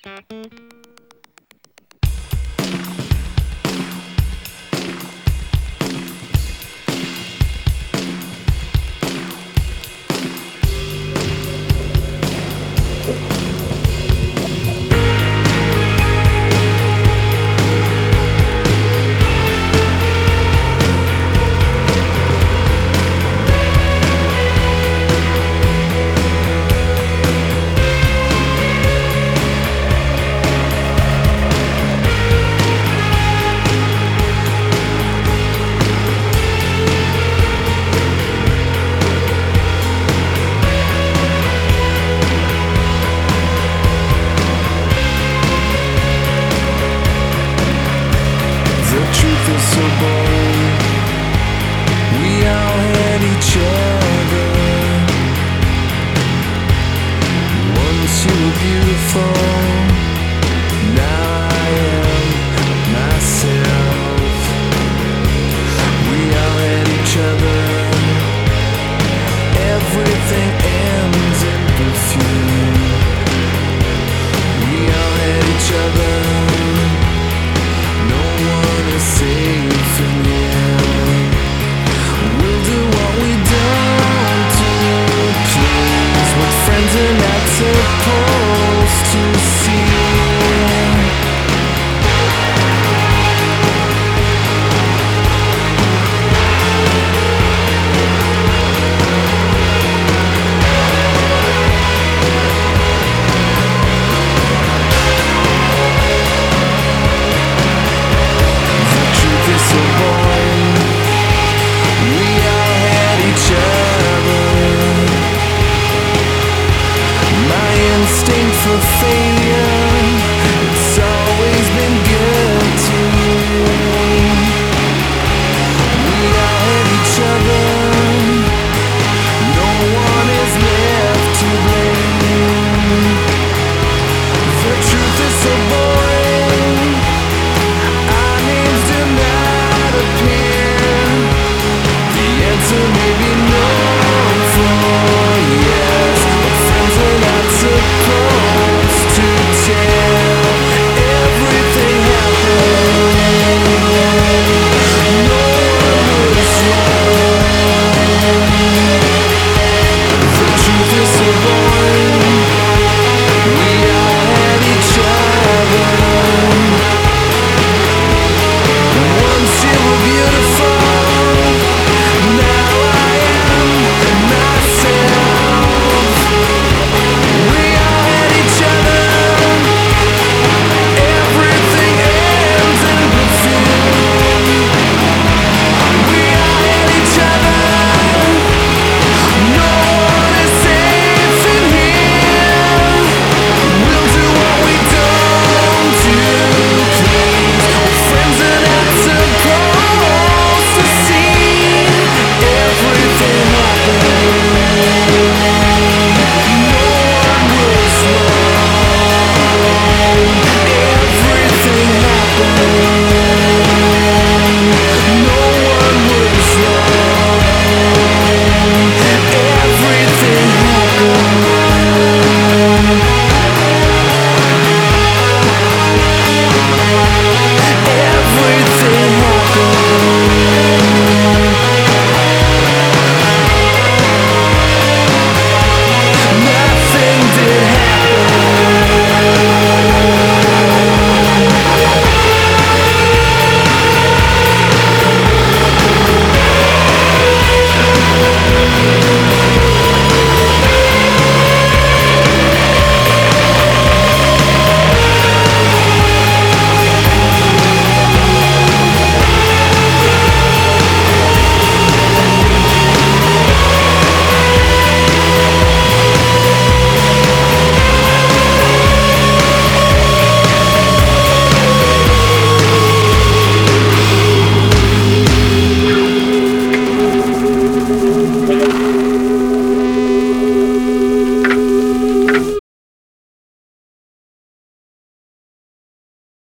So bold, we all had each other. Once you were beautiful, now I am myself. We all had each other. Everything ends in perfume. We all had each other. No one is safe in the end. We'll do what we don't do, please. What friends are not supposed to see. Instinct for failure